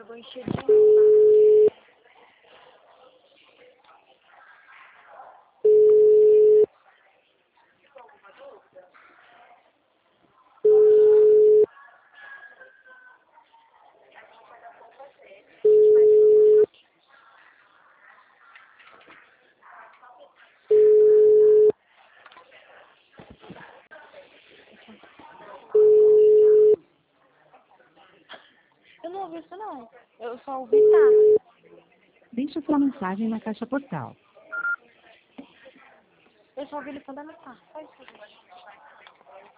vou encher de novo. Eu não ouvi isso não. Eu só ouvi tá. Deixe sua mensagem na caixa postal. Eu só ouvi ele falando tá. Só isso.